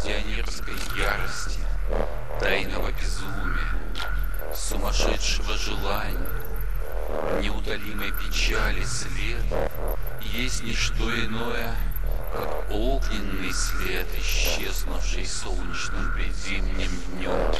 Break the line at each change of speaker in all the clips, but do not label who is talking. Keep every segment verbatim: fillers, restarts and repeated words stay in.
пассионерской ярости, тайного безумия, сумасшедшего желания, неутолимой печали след есть не что иное, как огненный след, исчезнувший солнечным предзимним днем.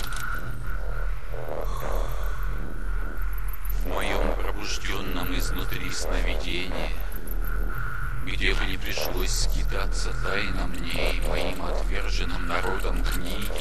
В моем пробужденном изнутри сновидении, где бы не пришлось скитаться тайно мне и моим отверженным народом книги,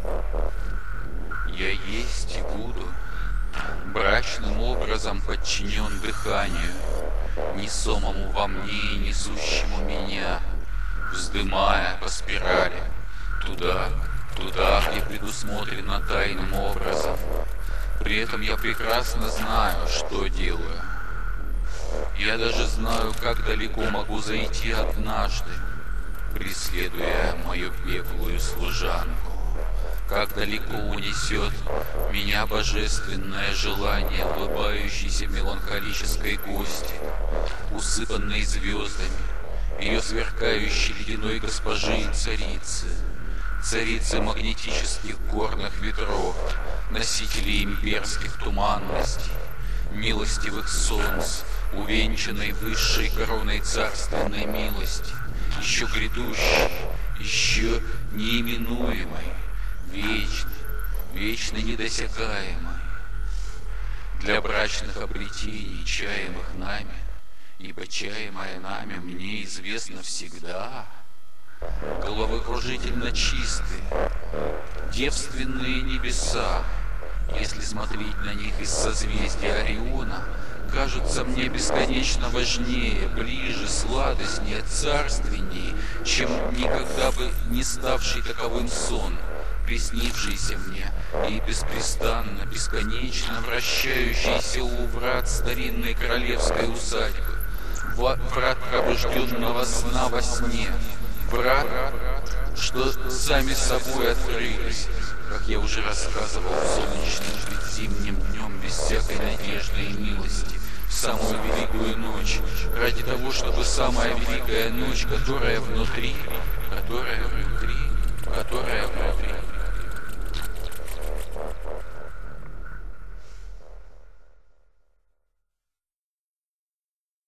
я есть и буду брачным образом подчинен дыханию, несомому во мне и несущему меня, вздымая по спирали туда, туда, где предусмотрено тайным образом. При этом я прекрасно знаю, что делаю. Я даже знаю, как далеко могу зайти однажды, преследуя мою беглую служанку. Как далеко унесет меня божественное желание улыбающейся меланхолической гости, усыпанной звездами, ее сверкающей ледяной госпожи и царицы, царицы магнетических горных ветров, носителей имперских туманностей, милостивых солнц, увенчанной высшей короной царственной милости, еще грядущей, еще неименуемой, вечной, вечно недосягаемой. Для брачных обретений, чаемых нами, ибо чаемое нами мне известно всегда, головокружительно чистые, девственные небеса, если смотреть на них из созвездия Ориона, кажутся мне бесконечно важнее, ближе, сладостнее, царственнее, чем никогда бы не ставший таковым сон, приснившийся мне и беспрестанно, бесконечно вращающийся у врат старинной королевской усадьбы, врат пробужденного сна во сне, врат, что сами собой открылись, как я уже рассказывал, солнечным предзимним днем без всякой надежды и милости, в самую великую ночь, ради того, чтобы самая великая ночь, которая внутри, которая внутри, которая внутри,